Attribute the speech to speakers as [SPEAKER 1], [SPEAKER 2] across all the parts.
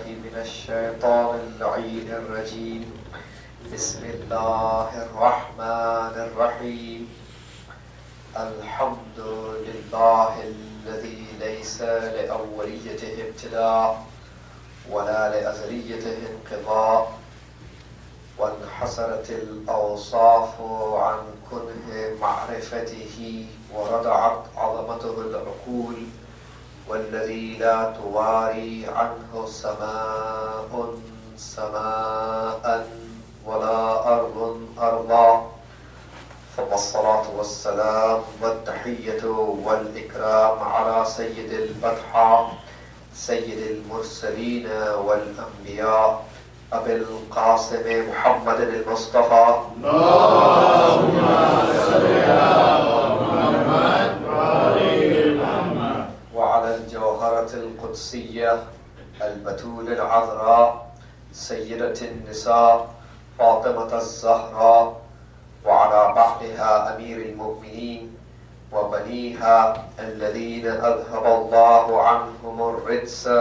[SPEAKER 1] من الشيطان اللعين الرجيم. بسم الله الرحمن الرحيم. الحمد لله الذي ليس لأوليته ابتداء ولا لأزليته انقضاء، وانحسرت الأوصاف عن كنه معرفته وردعت عظمته العقول، والذي لا تواري عنه سماء سماء ولا أرض أرضا. ثم الصلاة والسلام والتحية والإكرام على سيد البطحاء سيد المرسلين والأنبياء أبي القاسم محمد المصطفى.
[SPEAKER 2] اللهم صل على محمد وآل محمد.
[SPEAKER 1] وعلى الجوهرة القدسية البتول العذراء سيدة النساء فاطمة الزهراء، وعلى بعلها أمير المؤمنين وبنيها الذين أذهب الله عنهم الرجس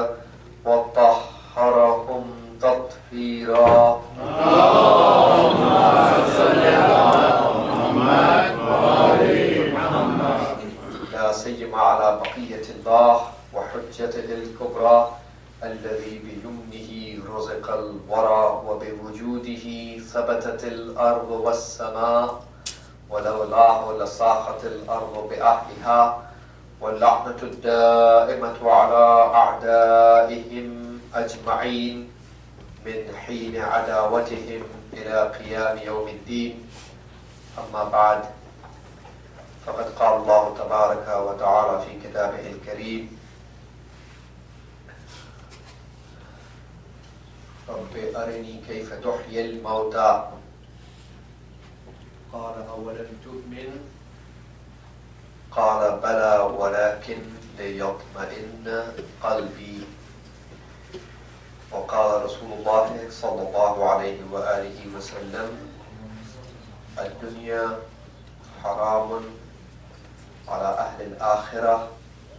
[SPEAKER 1] وطهرهم تطهيرا.
[SPEAKER 2] اللهم صل على محمد وآل محمد.
[SPEAKER 1] لا سيما على بقية الله وحجته الكبرى الذي بيمنه رزق الورى وبوجوده ثبتت الأرض والسماء، ولولاه لصاخت الأرض بأهلها، واللعنة الدائمة على أعدائهم أجمعين من حين عداوتهم إلى قيام يوم الدين. أما بعد، فقد قال الله تبارك وتعالى في كتابه الكريم: رب أرني كيف تحيي الموتى. قال أولم تؤمن؟ قال بلى ولكن ليطمئن قلبي. وقال رسول الله صلى الله عليه وآله وسلم: الدنيا حرام على أهل الآخرة،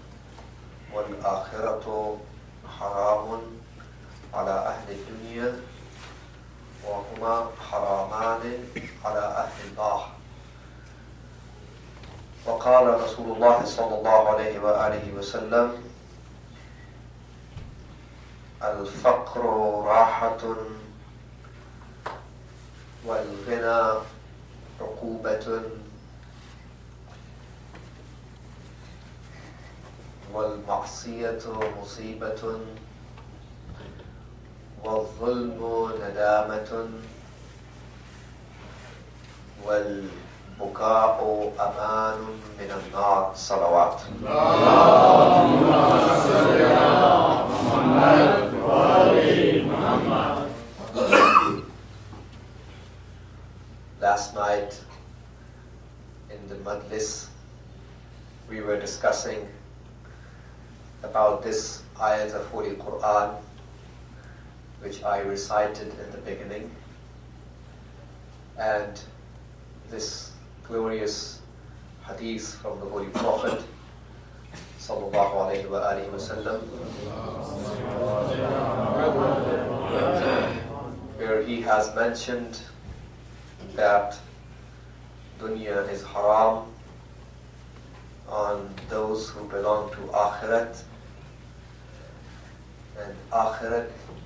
[SPEAKER 1] والآخرة حرام على أهل الدنيا، وهما حرامان على أهل الله. وقال رسول الله صلى الله عليه وآله وسلم: الفقر راحة والغنى عقوبة، والمعصية مصيبة، والظلم ندامة، والبكاء أمان من النار. صلوات.
[SPEAKER 2] اللهم صل على محمد وآل محمد.
[SPEAKER 1] Last night in the Majlis, we were discussing about this ayat of Holy Quran, which I recited in the beginning, and this glorious hadith from the Holy Prophet sallallahu alaihi wa alihi wasallam, where he has mentioned that dunya is haram on those who belong to akhirat, and akhirat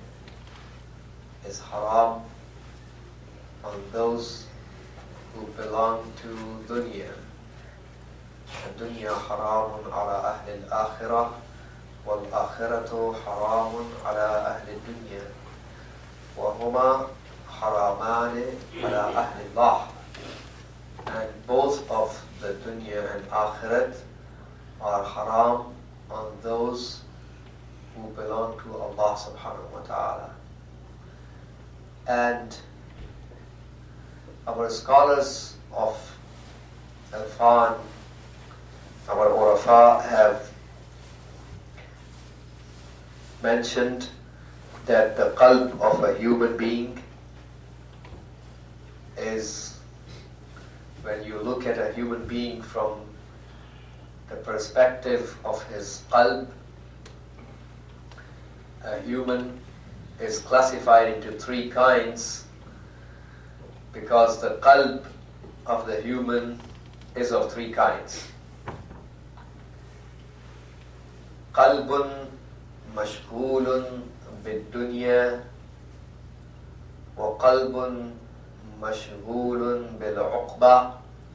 [SPEAKER 1] is haram on those who belong to dunya. الدنيا حرام على أهل الآخرة، والآخرة حرام على أهل الدنيا، وهما حرامان على أهل الله. And both of the dunya and akhirat are haram on those who belong to Allah subhanahu wa ta'ala. And our scholars of Irfan, our Urafa, have mentioned that the qalb of a human being is, when you look at a human being from the perspective of his qalb, a human is classified into three kinds because the qalb of the human is of three kinds. قلب مشغول بالدنيا وقلب مشغول بالعقبة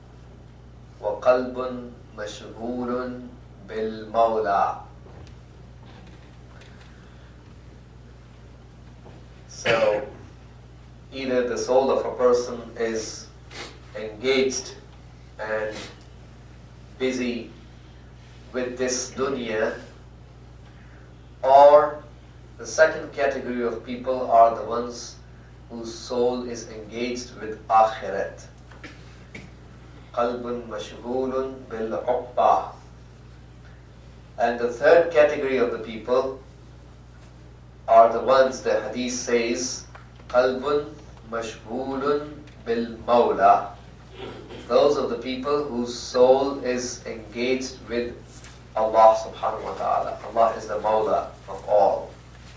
[SPEAKER 1] وقلب مشغول بالمولى. So either the soul of a person is engaged and busy with this dunya, or the second category of people are the ones whose soul is engaged with akhirat. قلب مشغول بالعقبة. And the third category of the people are the ones the hadith says قلب مشغول بالمولى. Those of the people whose soul is engaged with Allah subhanahu wa ta'ala. Allah is the Mawla of all.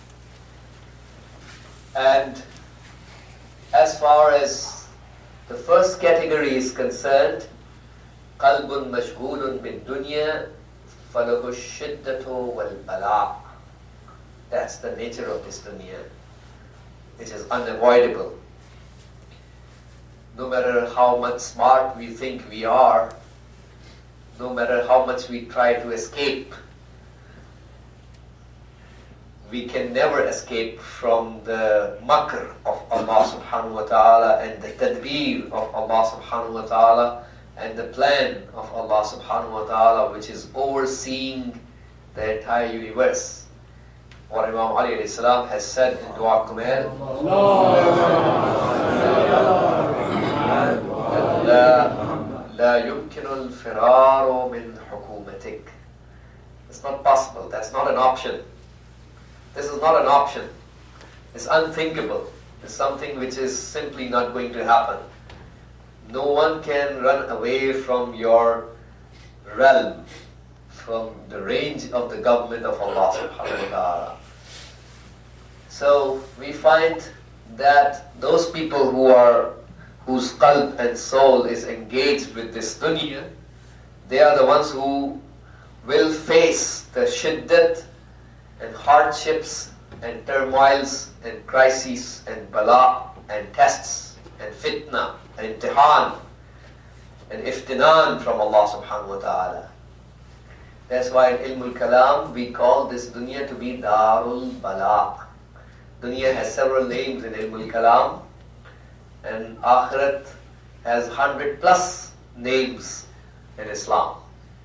[SPEAKER 1] And as far as the first category is concerned, قلب مشغول بالدنيا فله الشدة والبلاء. That's the nature of this dunya. It is unavoidable. No matter how much smart we think we are, no matter how much we try to escape, we can never escape from the makr of Allah subhanahu wa ta'ala and the tadbir of Allah subhanahu wa ta'ala and the plan of Allah subhanahu wa ta'ala, which is overseeing the entire universe. What Imam Ali alayhi salam has said in Dua Kumail, لا يمكن الفرار من حكومتك. It's not possible. That's not an option. This is not an option. It's unthinkable. It's something which is simply not going to happen. No one can run away from your realm, from the range of the government of Allah subhanahu wa ta'ala. So we find that those people whose qalb and soul is engaged with this dunya, they are the ones who will face the shiddat and hardships and turmoils and crises and bala and tests and fitna and imtihan and iftinan from Allah subhanahu wa ta'ala. That's why in Ilmul Kalam we call this dunya to be Darul Bala. Dunya has several names in Ilmul Kalam, and Akhirat has 100+ names in Islam.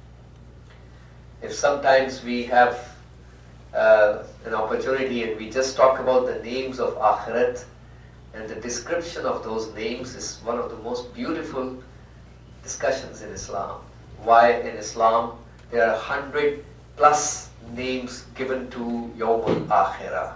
[SPEAKER 1] If sometimes we have an opportunity and we just talk about the names of Akhirat, and the description of those names is one of the most beautiful discussions in Islam. Why in Islam there are 100+ names given to Yawmul Akhirah.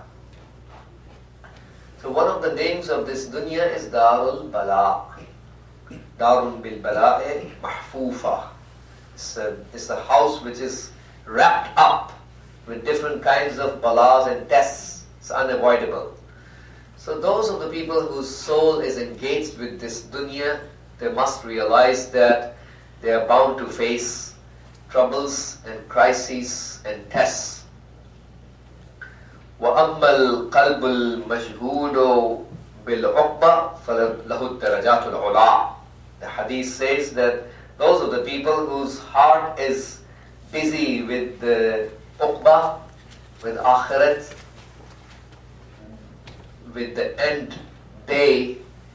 [SPEAKER 1] So one of the names of this dunya is Darul Bala. Darun bil Bala'i Mahfufa. It's a house which is wrapped up with different kinds of balas and tests. It's unavoidable. So those of the people whose soul is engaged with this dunya, they must realize that they are bound to face troubles and crises and tests. وَأَمَّا الْقَلْبُ الْمَشْغُولُ بِالْعُقْبَةِ فَلَهُ الدَّرَجَاتُ الْعُلَى. The hadith says that those of the people whose heart is busy with the uqbah, with akhirat, with the end day,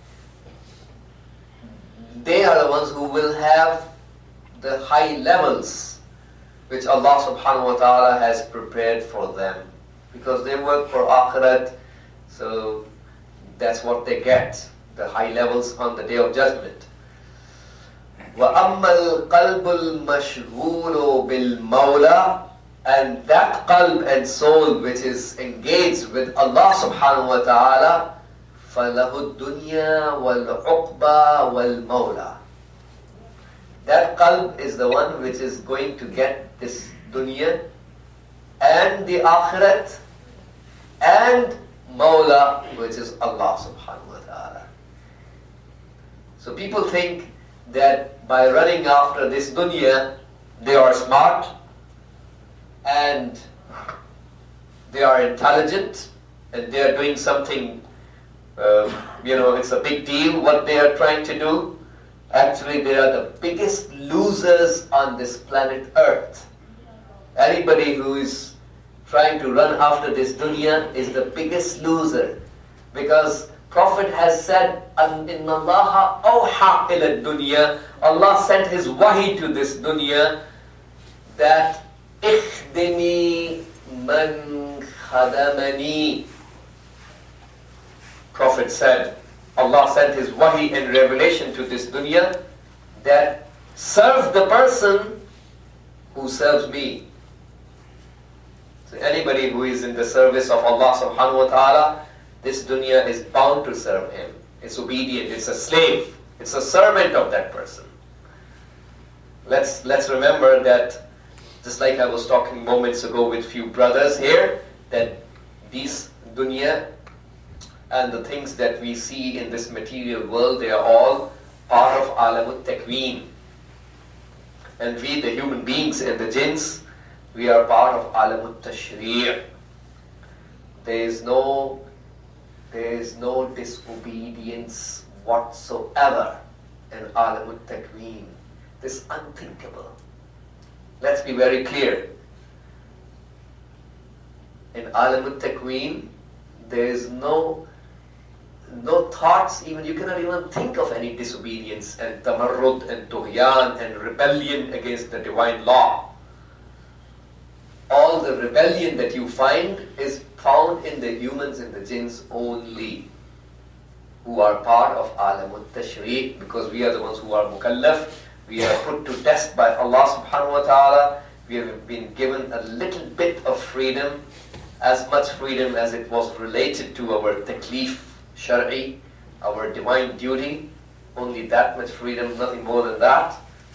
[SPEAKER 1] they are the ones who will have the high levels which Allah subhanahu wa ta'ala has prepared for them. Because they work for akhirat, so that's what they get, the high levels on the Day of Judgment. وَأَمَّا الْقَلْبُ الْمَشْغُولُ بِالْمَوْلَى. And that qalb and soul which is engaged with Allah subhanahu wa ta'ala, فَلَهُ الدُّنْيَا وَالْعُقْبَى وَالْمَوْلَى. That qalb is the one which is going to get this dunya and the akhirat and Mawla, which is Allah subhanahu wa ta'ala. So people think that by running after this dunya, they are smart and they are intelligent and they are doing something, it's a big deal what they are trying to do. Actually, they are the biggest losers on this planet Earth. Anybody who is trying to run after this dunya is the biggest loser, because Prophet has said, "Inna Allaha awha ila dunya." Allah sent His wahi to this dunya that ikhdimi man khadamani. Prophet said, Allah sent His wahi and revelation to this dunya that serve the person who serves me. So anybody who is in the service of Allah subhanahu wa ta'ala, this dunya is bound to serve him. It's obedient, it's a slave, it's a servant of that person. Let's remember that, just like I was talking moments ago with few brothers here, that these dunya and the things that we see in this material world, they are all part of alamut takween. And we, the human beings and the jinns, we are part of alamut tashri'. There is no disobedience whatsoever in alamut takween. This is unthinkable. Let's be very clear. In alamut takween, there is no thoughts, even you cannot even think of any disobedience and tamarrud and tughyan and rebellion against the divine law. All the rebellion that you find is found in the humans and the jinns only, who are part of alamut tashri', because we are the ones who are mukallaf. We are put to test by Allah subhanahu wa ta'ala. We have been given a little bit of freedom, as much freedom as it was related to our taklif shar'i, our divine duty. Only that much freedom, nothing more than that.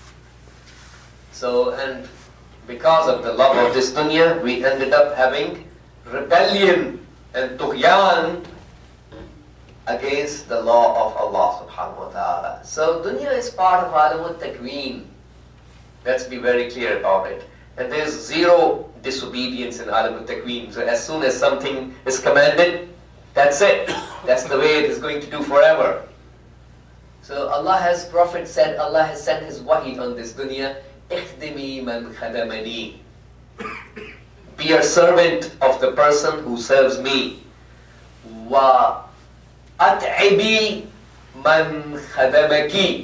[SPEAKER 1] So, and because of the love of this dunya, we ended up having rebellion and tughyan against the law of Allah subhanahu wa ta'ala. So dunya is part of alamut takween. Let's be very clear about it. And there's zero disobedience in alamut takween. So as soon as something is commanded, that's it. That's the way it is going to do forever. So Prophet said, Allah has sent His wahi on this dunya. Ikhdimi man khadamani. Be a servant of the person who serves me. Wa at'ibi man khadamaki.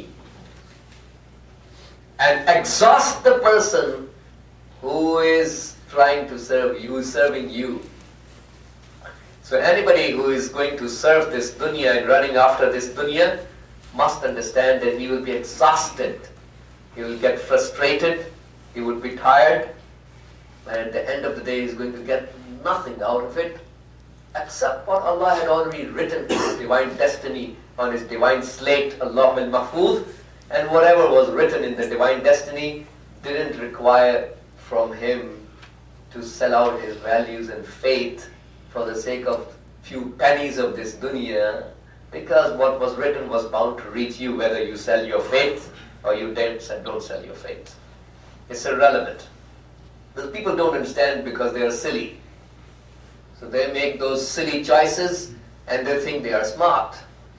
[SPEAKER 1] And exhaust the person who is trying to serve you, serving you. So anybody who is going to serve this dunya and running after this dunya must understand that he will be exhausted. He will get frustrated, he will be tired, and at the end of the day he is going to get nothing out of it except what Allah had already written in His divine destiny on His divine slate, Allah al-Mahfuz, and whatever was written in the divine destiny didn't require from him to sell out his values and faith for the sake of few pennies of this dunya, because what was written was bound to reach you whether you sell your faith or you don't sell your faith. It's irrelevant. Because people don't understand because they are silly. So they make those silly choices and they think they are smart.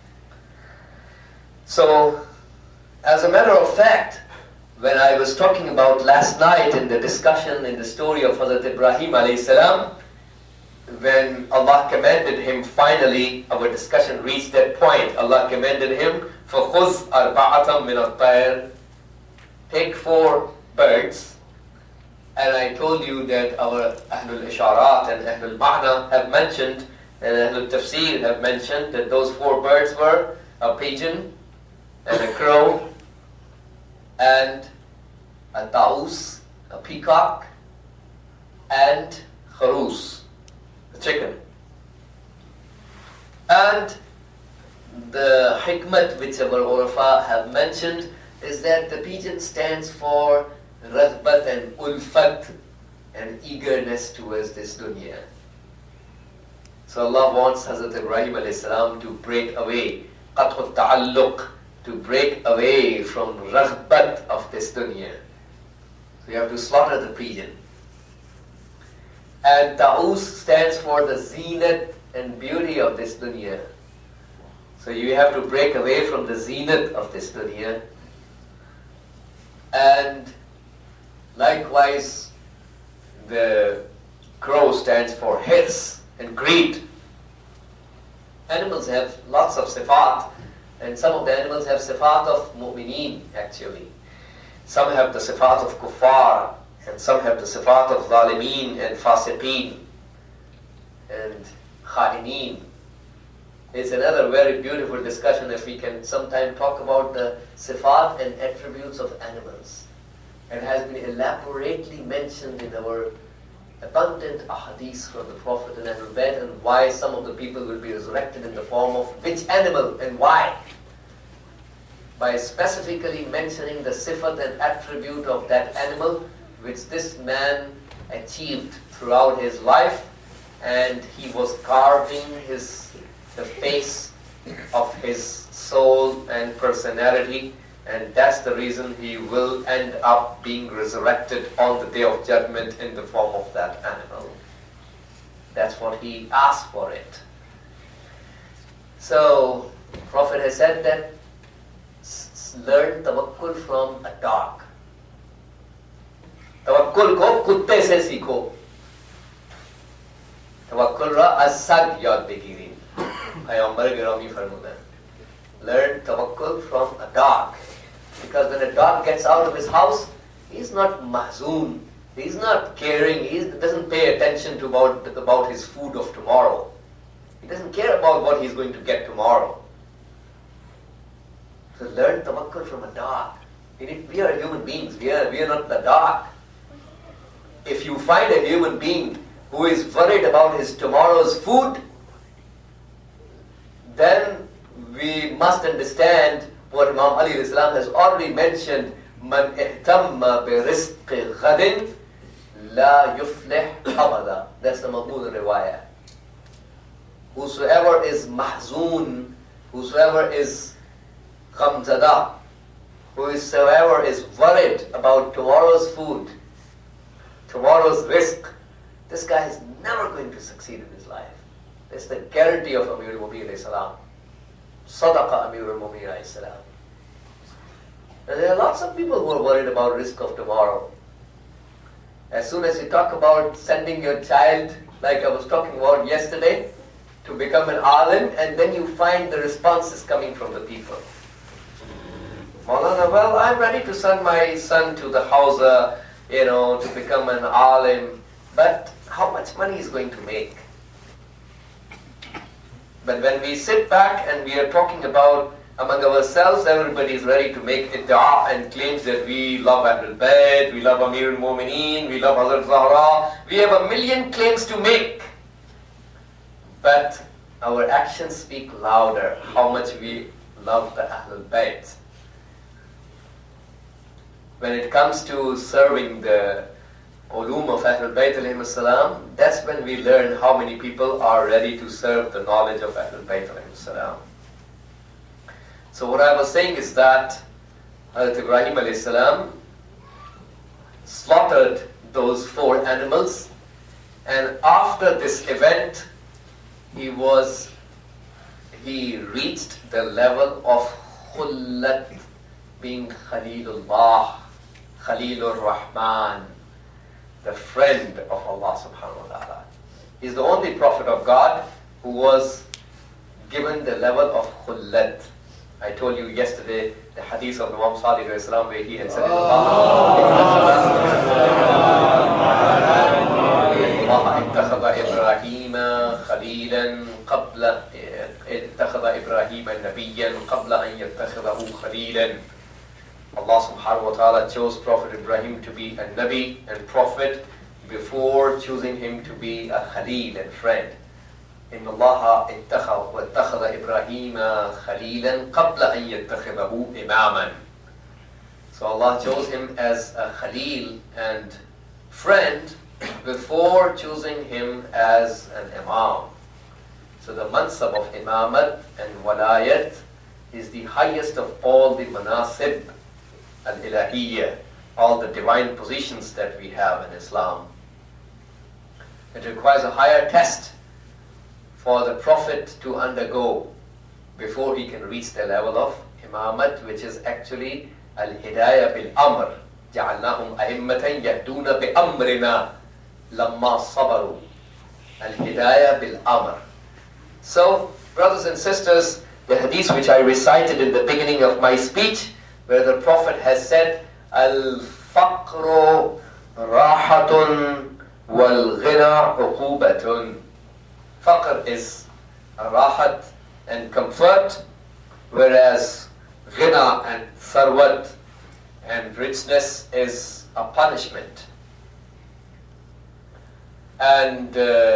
[SPEAKER 1] So, as a matter of fact, when I was talking about last night in the discussion in the story of Hazrat Ibrahim alayhi salam, when Allah commanded him, finally our discussion reached that point. Allah commanded him, فَخُذْ أَرْبَعَةً مِنَ الطَّيْرِ, take 4 birds. And I told you that our Ahlul Isharat and Ahlul Ma'na have mentioned, and Ahlul Tafsir have mentioned that those 4 birds were a pigeon, and a crow, and a taus, a peacock, and kharus, a chicken. And the hikmat which our Urafa have mentioned is that the pigeon stands for raghbat and ulfat, and eagerness towards this dunya. So Allah wants Hazrat Ibrahim alayhi salam to break away, qat'u ta'alluq, to break away from raghbat of this dunya. So you have to slaughter the pigeon. And ta'us stands for the zinat and beauty of this dunya. So you have to break away from the zinat of this dunya. And likewise, the crow stands for hirs and greed. Animals have lots of sifat, and some of the animals have sifat of mu'mineen actually. Some have the sifat of kuffar, and some have the sifat of zalimeen and fasiqeen and kha'ineen. It's another very beautiful discussion if we can sometime talk about the sifat and attributes of animals. It has been elaborately mentioned in our abundant ahadith from the Prophet and Ahlul Bayt, and why some of the people will be resurrected in the form of which animal and why. By specifically mentioning the sifat and attribute of that animal which this man achieved throughout his life, and he was carving the face of his soul and personality, and that's the reason he will end up being resurrected on the Day of Judgment in the form of that animal. That's what he asked for it. So, Prophet has said that learn tawakkul from a dog. Tawakkul ko kutte se sikho. Tawakkul ra asad yad begirin. Payghambar Girami farmuda. Learn tawakkul from a dog. Because when a dog gets out of his house, he's not mahzoon. He's not caring. He doesn't pay attention to about his food of tomorrow. He doesn't care about what he's going to get tomorrow. So learn tawakkul from a dog. We are human beings. We are not the dog. If you find a human being who is worried about his tomorrow's food, then we must understand what Imam Ali Islam has already mentioned. Man ihtamma bi rizqi ghadin la yuflih abada. That's the Maqbool riwayah. Whosoever is mahzoon, whosoever is khamzada, whosoever is worried about tomorrow's food, tomorrow's risk, this guy is never going to succeed in his life. That's the guarantee of Amir al-Mu'minin alayhi salam. Sadaqa Amir al-Mu'minin alayhi salam. And there are lots of people who are worried about risk of tomorrow. As soon as you talk about sending your child, like I was talking about yesterday, to become an alim, and then you find the responses coming from the people. Maulana, well, I'm ready to send my son to the Hausa, to become an alim, but how much money is going to make? But when we sit back and we are talking about among ourselves, everybody is ready to make id'a and claims that we love Ahlul Bayt, we love Amir al-Mu'mineen, we love Hazrat Zahra. We have a million claims to make. But our actions speak louder how much we love the Ahlul Bayt. When it comes to serving the ulum of Ahlul Bayt alayhim salam, that's when we learn how many people are ready to serve the knowledge of Ahlul Bayt alayhim salam. So what I was saying is that Hazrat Ibrahim alayhi salam slaughtered those 4 animals, and after this event he reached the level of khullat, being Khalilullah, Khalilur Rahman, the friend of Allah subhanahu wa ta'ala. He's the only prophet of God who was given the level of khullat. I told you yesterday the hadith of Imam Sadiq alayhi salam where he had said Allah ittakhadha Ibrahima khalilan qabla ittakhadha Ibrahima nabiyyan qabla an yattakhadahu khalilan. Allah subhanahu wa ta'ala chose Prophet Ibrahim to be a Nabi and Prophet before choosing him to be a Khalil and friend. إِنَّ اللَّهَ اتَّخَذَ إِبْرَاهِيمَ خَلِيلًا قَبْلَ أَن يَتَّخِذَهُ إِمَامًا. So Allah chose him as a Khalil and friend before choosing him as an Imam. So the mansab of imamat and walayat is the highest of all the manasib al-ilahiyya, all the divine positions that we have in Islam. It requires a higher test for the Prophet to undergo before he can reach the level of imamat, which is actually al-hidayah bil-amr. جَعَلْنَاهُمْ أَئِمَّةً يَهْدُونَ بِأَمْرِنَا لَمَّا صَبَرُوا. Al-hidayah bil-amr. So, brothers and sisters, the hadith which I recited in the beginning of my speech, where the Prophet has said, Al-faqru rahatun wal-ghina uqubatun. Faqr is a rahat and comfort, whereas ghina and sarwat and richness is a punishment. And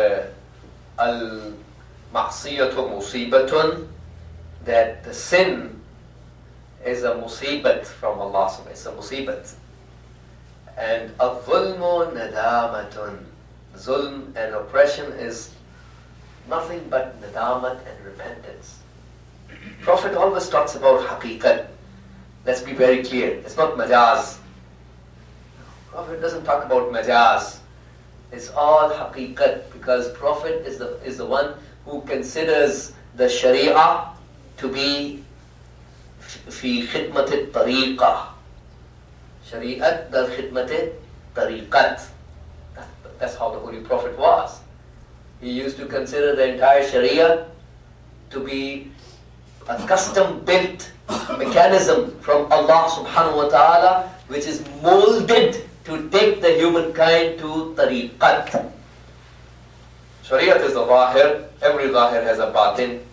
[SPEAKER 1] al-ma'siyatu musibatun, that the sin is a musibat from Allah subhanahu wa ta'ala. It's a musibat. And al-zulmu nadamatun. Zulm and oppression is nothing but nadamat and repentance. Prophet always talks about haqiqat. Let's be very clear. It's not majaz. Prophet doesn't talk about majaz. It's all haqiqat, because Prophet is the one who considers the sharia to be fi khidmat al-tariqah. Shari'at dal khidmat al-tariqat. That's how the Holy Prophet was. He used to consider the entire sharia to be a custom-built mechanism from Allah subhanahu wa ta'ala, which is molded to take the humankind to tariqat. Shariat is the zahir. Every zahir has a batin.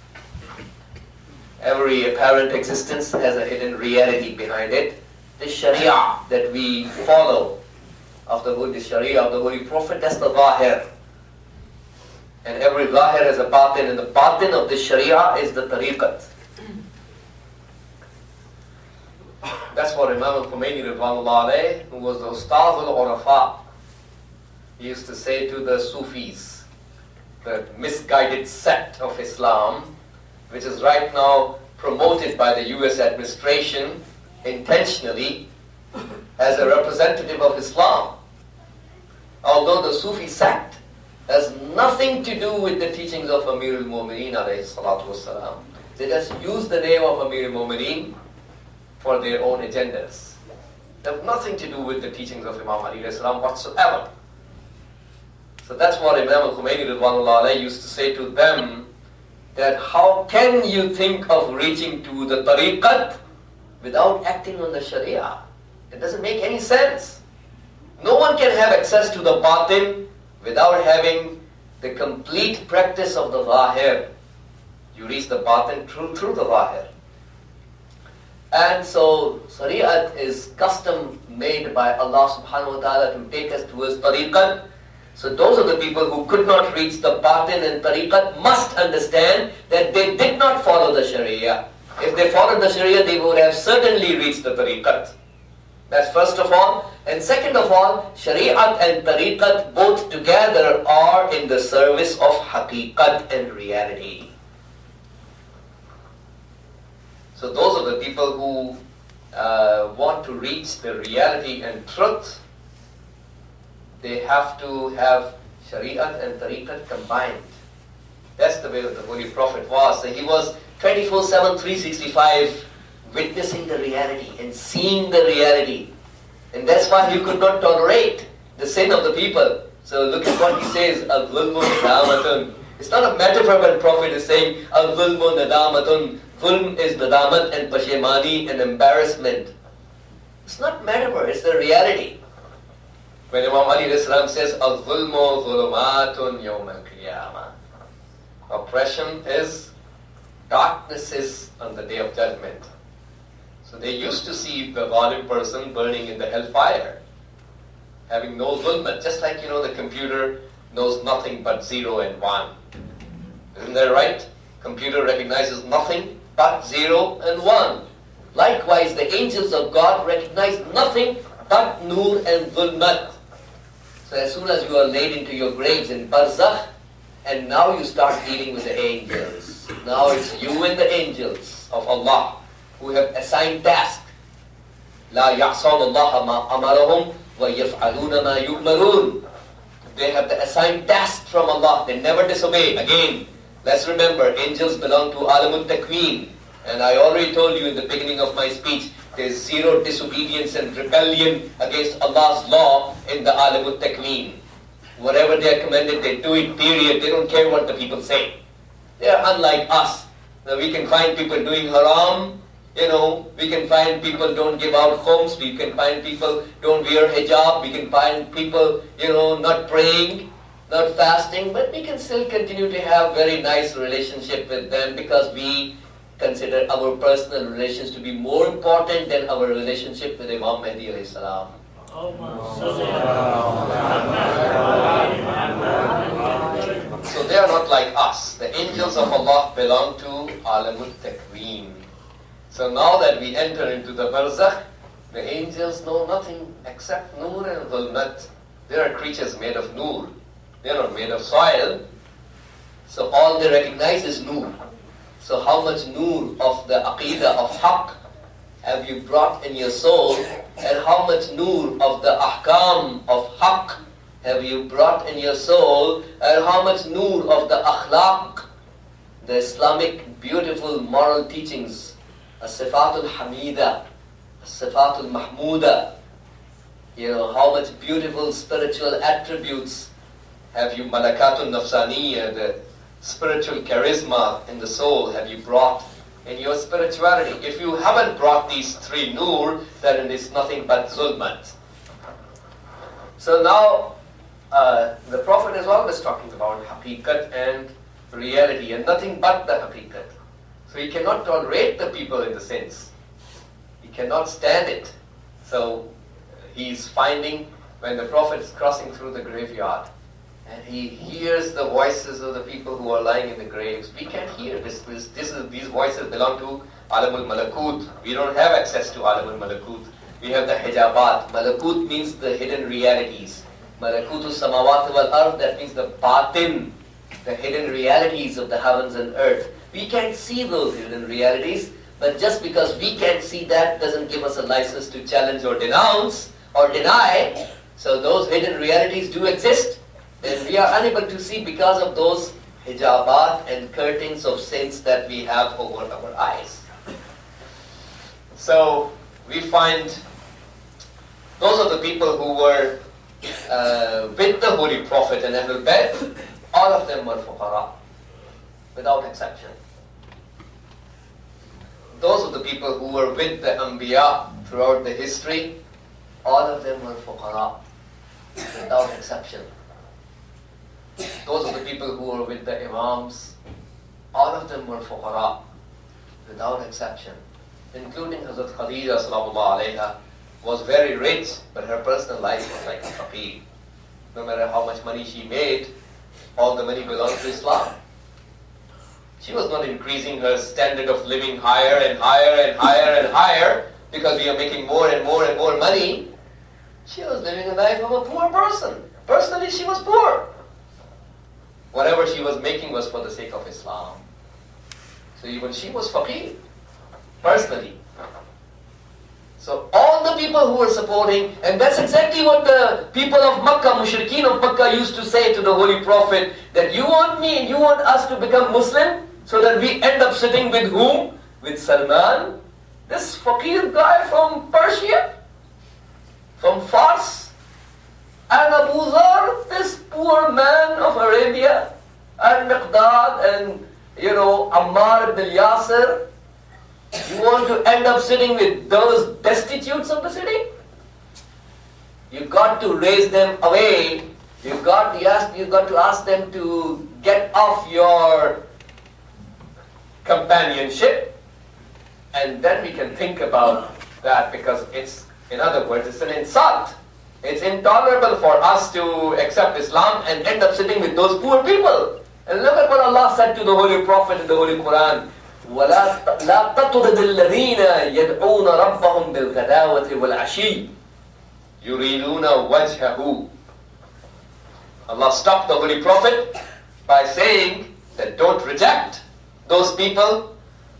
[SPEAKER 1] Every apparent existence has a hidden reality behind it. The sharia that we follow of the sharia of the Holy Prophet, that's the zahir. And every zahir has a batin, and the batin of the sharia is the tariqat. That's what Imam al-Khomeini Ridwanullah alayh, who was the Ustaz al-Urafa, he used to say to the Sufis, the misguided sect of Islam, which is right now promoted by the US administration intentionally as a representative of Islam. Although the Sufi sect has nothing to do with the teachings of Amir al-Mu'mineen alayhi salatu wasalam. They just use the name of Amir al-Mu'mineen for their own agendas. They have nothing to do with the teachings of Imam Ali alayhi salam whatsoever. So that's what Imam al-Khomeini Ridwanullah alayhi used to say to them, that how can you think of reaching to the tariqat without acting on the sharia? It doesn't make any sense. No one can have access to the batin without having the complete practice of the zahir. You reach the batin through the zahir. And so Shariat is custom made by Allah subhanahu wa ta'ala to take us towards tariqat. So those are the people who could not reach the batin and tariqat must understand that they did not follow the sharia. If they followed the sharia, they would have certainly reached the tariqat. That's first of all. And second of all, shariat and tariqat both together are in the service of haqiqat and reality. So those are the people who want to reach the reality and truth. They have to have shariat and tariqat combined. That's the way that the Holy Prophet was. So he was 24/7, 365 witnessing the reality and seeing the reality. And that's why he could not tolerate the sin of the people. So look at what he says, Al-Zulmu Nadamatun. It's not a metaphor when Prophet is saying, Al-Zulmu Nadamatun. Zulm is nadamat and pashemani and embarrassment. It's not metaphor, it's the reality. When Imam Ali says, Al-Zulmu Zulumatun Yawm Al-Qiyamah. Oppression is darknesses on the Day of Judgment. So they used to see the zalim person burning in the hellfire, having no zulmat, just like the computer knows nothing but 0 and 1. Isn't that right? Computer recognizes nothing but 0 and 1. Likewise, the angels of God recognize nothing but nur and zulmat. So as soon as you are laid into your graves in barzakh, And now you start dealing with the angels. Now it's you and the angels of Allah who have assigned tasks. لا يعصون الله ما أمرهم ويفعلون ما يؤمرون. They have the assigned task from Allah. They never disobey. Again, let's remember, angels belong to Alamut Takween. And I already told you in the beginning of my speech, there's zero disobedience and rebellion against Allah's law in the Alamut Takween. Whatever they are commanded, they do it, period. They don't care what the people say. They are unlike us. Now we can find people doing haram, we can find people don't give out khums, we can find people don't wear hijab, we can find people, not praying, not fasting, but we can still continue to have very nice relationship with them because we consider our personal relations to be more important than our relationship with Imam Mahdi alayhi salam. So they are not like us. The angels of Allah belong to Alamut Takween. So now that we enter into the barzakh, the angels know nothing except nur and dhulmat. They are creatures made of nur. They are not made of soil. So all they recognize is nur. So how much nur of the aqidah of haqq have you brought in your soul, and how much nur of the ahkam of haqq have you brought in your soul, and how much nur of the akhlaq, the Islamic beautiful moral teachings, as-sifatul hamida, as-sifatul mahmuda, how much beautiful spiritual attributes have you, malakatul nafsaniyya, the spiritual charisma in the soul have you brought in your spirituality. If you haven't brought these three nur, then it is nothing but zulmat. So now, the Prophet is always talking about haqiqat and reality, and nothing but the haqiqat. So he cannot tolerate the people in the sins. He cannot stand it. So he's finding when the Prophet is crossing through the graveyard, and he hears the voices of the people who are lying in the graves. We can't hear this. These voices belong to Alamul Malakut. We don't have access to Alamul Malakut. We have the hijabat. Malakut means the hidden realities. Malakutu samawati wal ard, that means the batin, the hidden realities of the heavens and earth. We can't see those hidden realities, but just because we can't see that doesn't give us a license to challenge or denounce or deny. So those hidden realities do exist, and we are unable to see because of those hijabat and curtains of sins that we have over our eyes. So we find those are the people who were with the Holy Prophet and Ahlul Bayt. All of them were fuqara, without exception. Those are the people who were with the Anbiya throughout the history. All of them were fuqara, without exception. Those are the people who were with the Imams. All of them were fuqara, without exception. Including Hazrat Khadija sallallahu alayha was very rich, but her personal life was like a faqir. No matter how much money she made, all the money belonged to Islam. She was not increasing her standard of living higher and higher and higher and higher because we are making more and more and more money. She was living a life of a poor person. Personally, she was poor. Whatever she was making was for the sake of Islam. So even she was faqir, personally. So all the people who were supporting, and that's exactly what the people of Makkah, mushrikeen of Makkah used to say to the Holy Prophet, that you want me and you want us to become Muslim, so that we end up sitting with whom? With Salman, this faqir guy from Persia, from Fars, and Abu Dhar, this poor man of Arabia, and Miqdad, and Ammar ibn Yasir. You want to end up sitting with those destitutes of the city? You got to raise them away. You got to ask them to get off your companionship, and then we can think about that, because it's, in other words, it's an insult. It's intolerable for us to accept Islam and end up sitting with those poor people. And look at what Allah said to the Holy Prophet in the Holy Quran. وَلَا تَطْرُدِ الَّذِينَ يَدْعُونَ رَبَّهُمْ بِالْغَدَاوَةِ وَالْعَشِيِّ يُرِيدُونَ وَجْهَهُ. Allah stopped the Holy Prophet by saying that don't reject those people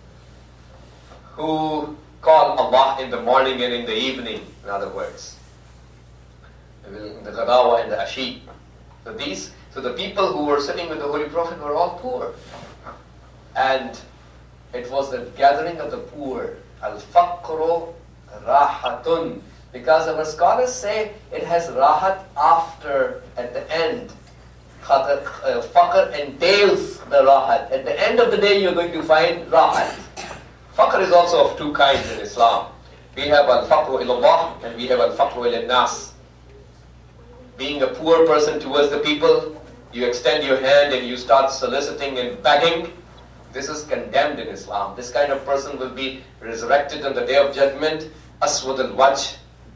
[SPEAKER 1] who call Allah in the morning and in the evening, in other words. In the Ghadawa and the Ashi. So the people who were sitting with the Holy Prophet were all poor. And it was the gathering of the poor. Al-Faqru Rahatun. Because our scholars say it has Rahat after, at the end. Faqr entails the Rahat. At the end of the day you're going to find Rahat. Faqr is also of two kinds in Islam. We have Al-Faqru ilallah and we have Al-Faqru ilan-nas. Being a poor person towards the people, you extend your hand and you start soliciting and begging. This is condemned in Islam. This kind of person will be resurrected on the Day of Judgment, aswad al-wajh.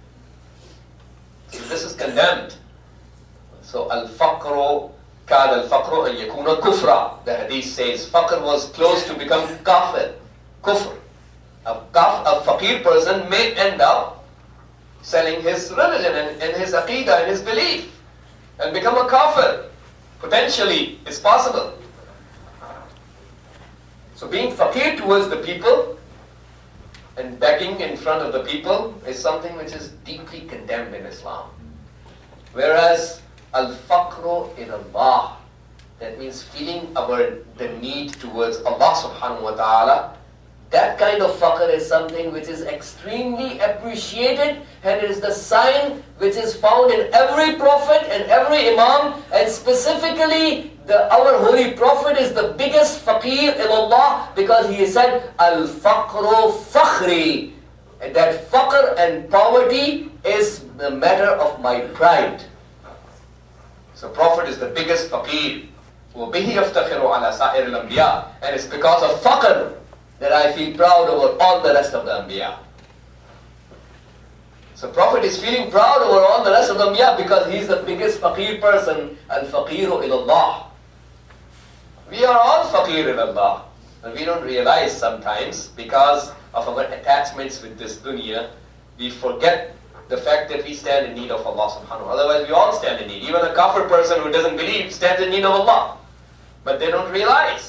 [SPEAKER 1] So this is condemned. So al-faqru, kad al-faqru an yakuna kufra. The hadith says faqr was close to become kafir, kufr. A faqir person may end up selling his religion and his aqidah and his belief and become a kafir. Potentially, it's possible. So being faqir towards the people and begging in front of the people is something which is deeply condemned in Islam. Whereas al-faqru ilallah, that means feeling the need towards Allah subhanahu wa ta'ala, that kind of faqr is something which is extremely appreciated, and it is the sign which is found in every prophet and every imam, and specifically our holy prophet is the biggest faqir ilallah, because he said al-faqru fakhri, and that faqr and poverty is the matter of my pride. So prophet is the biggest faqir. وَبِهِ يَفْتَخِرُ عَلَى سَائِرِ الْأَنْبِيَاءِ, and it's because of faqr that I feel proud over all the rest of the Anbiya. So Prophet is feeling proud over all the rest of the Anbiya because he is the biggest faqir person, al-faqiru ilallah. We are all faqir ilallah, and we don't realize sometimes because of our attachments with this dunya, we forget the fact that we stand in need of Allah subhanahu wa ta'ala. Otherwise we all stand in need. Even a kafir person who doesn't believe stands in need of Allah. But they don't realize.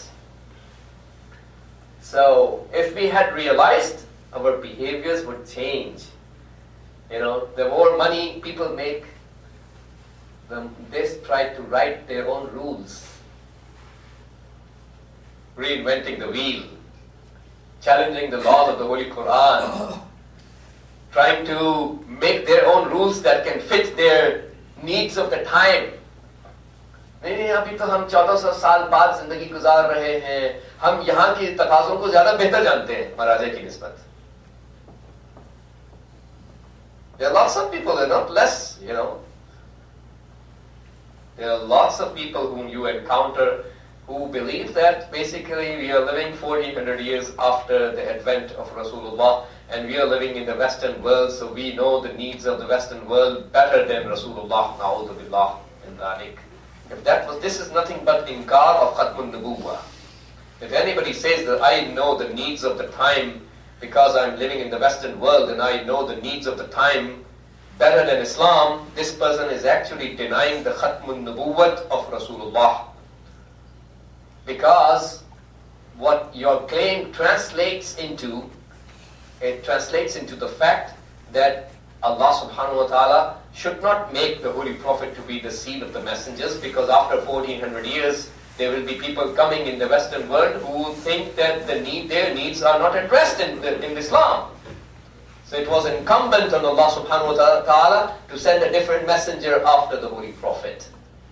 [SPEAKER 1] So, if we had realized, our behaviors would change. You know, the more money people make, they try to write their own rules. Reinventing the wheel, challenging the laws of the Holy Quran, trying to make their own rules that can fit their needs of the time. नहीं अभी तो हम 1400 साल बाद जिंदगी गुजार रहे हैं, हम यहाँ की तकाज़ों को ज़्यादा बेहतर जानते हैं महाराजा की निस्बत. There are lots of people, they're not less, you know. There are lots of people whom you encounter who believe that basically we are living 1400 years after the advent of Rasulullah, and we are living in the Western world, so we know the needs of the Western world better than Rasulullah, na'udhu billah, in dhalik. If that was, this is nothing but inkar of Khatmun Nubuwwah. If anybody says that I know the needs of the time because I'm living in the Western world and I know the needs of the time better than Islam, this person is actually denying the Khatmun Nubuwwat of Rasulullah. Because what your claim translates into, it translates into the fact that Allah subhanahu wa ta'ala should not make the Holy Prophet to be the seed of the messengers, because after 1400 years there will be people coming in the Western world who think that their needs are not addressed in Islam. So it was incumbent on Allah subhanahu wa ta'ala to send a different messenger after the Holy Prophet.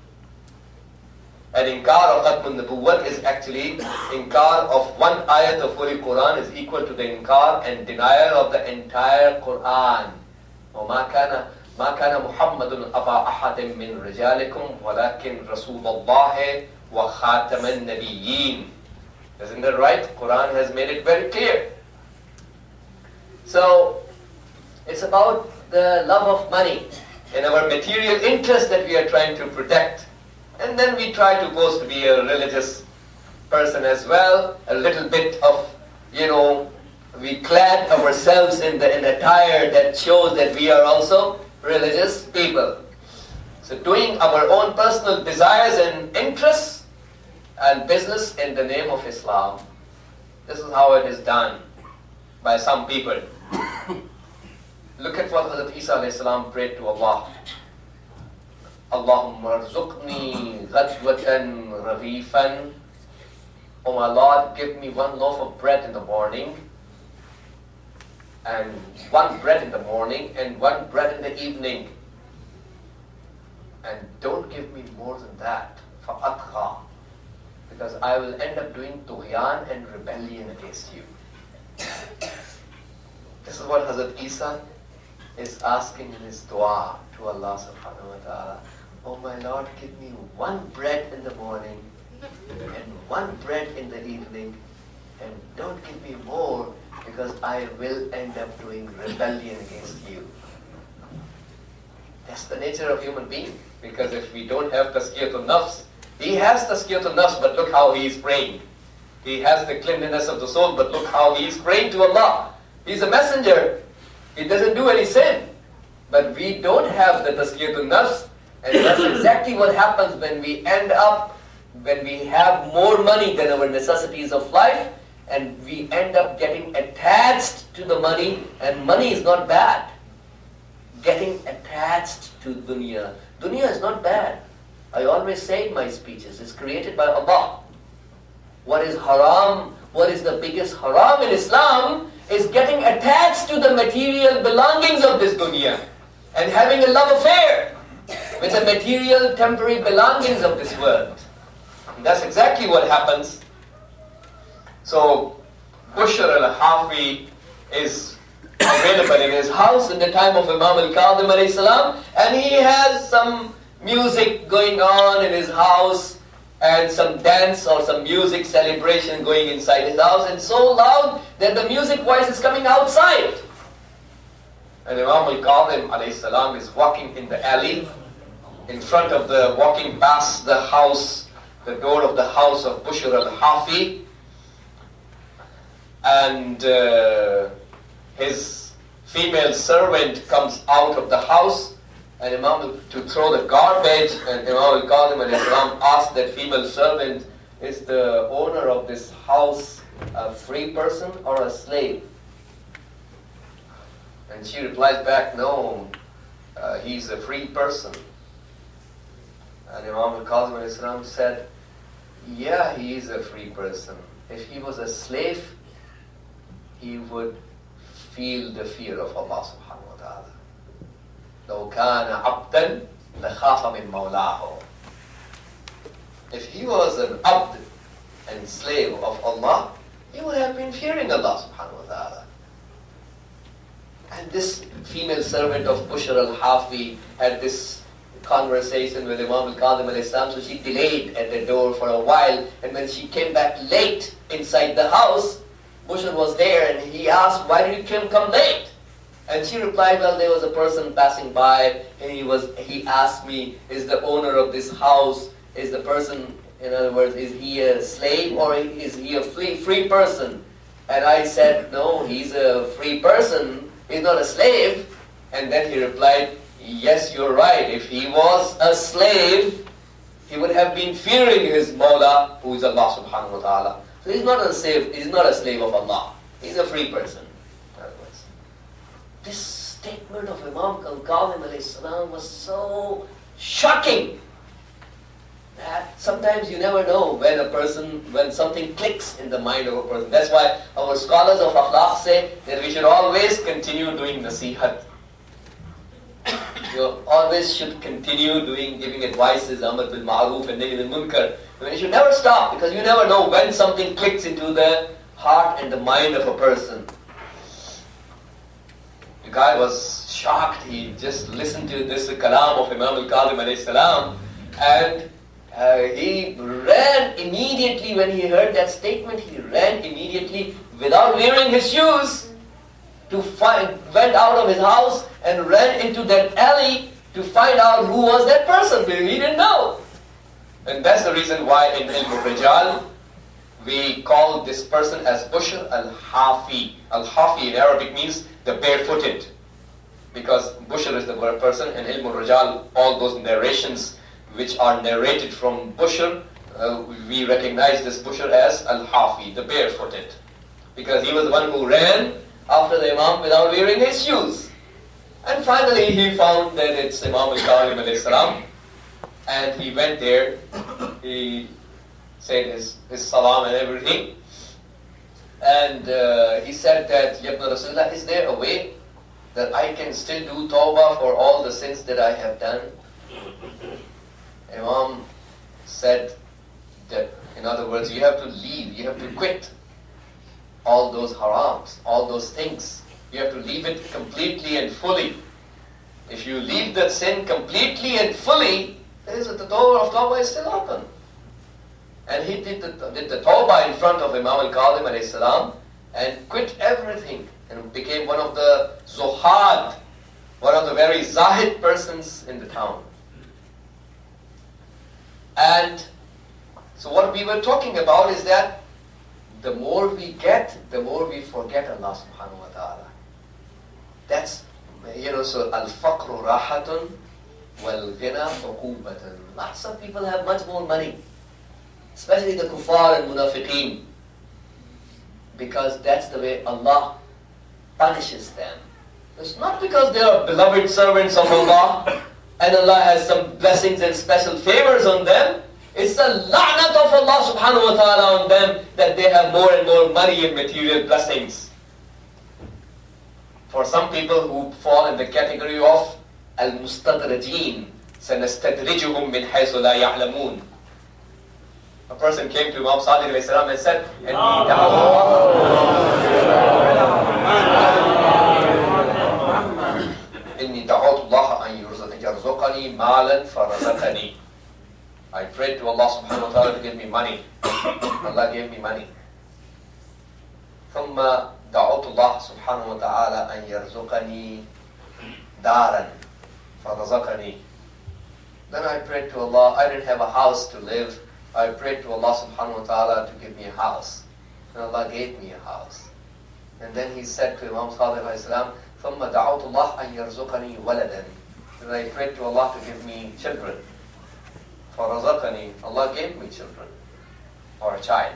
[SPEAKER 1] And inkar of Khatmun Nubuwwat is actually inkar of one ayat of Holy Quran is equal to the inkar and denial of the entire Quran. ما كان محمد أبا أحد من رجالكم ولكن رسول الله وخاتم النبيين. Isn't that right? Quran has made it very clear. So it's about the love of money and our material interest that we are trying to protect. And then we try to boast to be a religious person as well. A little bit of, we clad ourselves in an attire that shows that we are also religious people. So doing our own personal desires and interests and business in the name of Islam. This is how it is done by some people. Look at what Hazrat Isa alayhi salam prayed to Allah. Allahumma arzuqni ghadwatan raghifan. Oh my Lord, give me one loaf of bread in the morning, and one bread in the morning, and one bread in the evening. And don't give me more than that, fa'atqa, because I will end up doing tughyan and rebellion against you. This is what Hazrat Isa is asking in his dua to Allah subhanahu wa ta'ala. Oh my Lord, give me one bread in the morning and one bread in the evening, and don't give me more, because I will end up doing rebellion against you. That's the nature of human being, because if we don't have tazkiyatun nafs, he has tazkiyatun nafs, but look how he is praying. He has the cleanliness of the soul, but look how he is praying to Allah. He's a messenger. He doesn't do any sin. But we don't have the tazkiyatun nafs, and that's exactly what happens when we end up, when we have more money than our necessities of life, and we end up getting attached to the money, and money is not bad. Getting attached to dunya. Dunya is not bad. I always say in my speeches, it's created by Allah. What is haram, what is the biggest haram in Islam, is getting attached to the material belongings of this dunya and having a love affair with the material temporary belongings of this world. And that's exactly what happens. So Bushr al-Hafi is available in his house in the time of Imam al-Kadhim alayhi salam, and he has some music going on in his house, and some dance or some music celebration going inside his house, and so loud that the music voice is coming outside. And Imam al-Kadhim alayhi salam is walking in the alley, in front of the, walking past the house, the door of the house of Bushr al-Hafi, and his female servant comes out of the house, and Imam to throw the garbage, and Imam al-Kadhim alayhi salam asked that female servant, is the owner of this house a free person or a slave? And she replies back, no, he's a free person. And Imam al-Kadhim alayhi salam said, yeah, he is a free person. If he was a slave, he would feel the fear of Allah subhanahu wa ta'ala. لو كان عبدا لخاف من مولاه. If he was an abd and slave of Allah, he would have been fearing Allah subhanahu wa ta'ala. And this female servant of Bushr al-Hafi had this conversation with Imam al-Kadhim alayhi salam, so she delayed at the door for a while, and when she came back late inside the house, Bushr was there, and he asked, why did you come late? And she replied, well, there was a person passing by, and he asked me, is the owner of this house, is the person, in other words, is he a slave or is he a free person? And I said, no, he's a free person, he's not a slave. And then he replied, yes, you're right, if he was a slave, he would have been fearing his Mawla, who is Allah subhanahu wa ta'ala. So he's not a slave of Allah, he's a free person. This statement of Imam al-Kadhim alayhi salam was so shocking that sometimes you never know when something clicks in the mind of a person. That's why our scholars of akhlaq say that we should always continue doing nasihat. You always should continue giving advices, amr bil ma'roof and nahy anil munkar. You should never stop, because you never know when something clicks into the heart and the mind of a person. The guy was shocked. He just listened to this kalam of Imam al-Kadhim alayhi salam, and he ran immediately when he heard that statement. He ran immediately without wearing his shoes went out of his house and ran into that alley to find out who was that person. He didn't know. And that's the reason why in Ilm al-Rijal we call this person as Bushr al-Hafi. Al-Hafi in Arabic means the barefooted, because Bushr is the person, and Ilm al-Rijal, all those narrations which are narrated from Bushr, we recognize this pusher as Al-Hafi, the barefooted. Because he was the one who ran after the Imam without wearing his shoes. And finally he found that it's Imam al-Kadhim alayhi salam, and he went there, he said his salam and everything, and he said that, Ya Ibn Rasulullah, is there a way that I can still do tawbah for all the sins that I have done? Imam said that, in other words, you have to leave, you have to quit all those harams, all those things. You have to leave it completely and fully. If you leave that sin completely and fully, the door of tawbah is still open. And he did the tawbah in front of Imam al-Kadhim alayhi salam and quit everything and became one of the zuhad, one of the very zahid persons in the town. And so what we were talking about is that the more we get, the more we forget Allah subhanahu wa ta'ala. That's, so al-faqru rahatun wal-ghina uqubatan. Lots of people have much more money, especially the kuffar and munafiqeen, because that's the way Allah punishes them. It's not because they are beloved servants of Allah and Allah has some blessings and special favors on them. It's the la'nat of Allah subhanahu wa ta'ala on them that they have more and more money and material blessings. For some people who fall in the category of al-mustadrajeen, sanastadrijuhum min haythu la ya'lamun. A person came to Imam Sadiq alayhi salam and said, Inni da'awtu Allah an yarzuqani malan farazaqani. I prayed to Allah subhanahu wa ta'ala to give me money. Allah gave me money. ثم دعوت الله سبحانه وتعالى أن يرزقني دارا فرزقني. Then I prayed to Allah. I didn't have a house to live. I prayed to Allah subhanahu wa ta'ala to give me a house. And Allah gave me a house. And then he said to Imam Sadiq alayhi salam, ثم دعوت الله أن يرزقني ولدا. Then I prayed to Allah to give me children. فَرَزَقَنِي, Allah gave me children, or a child.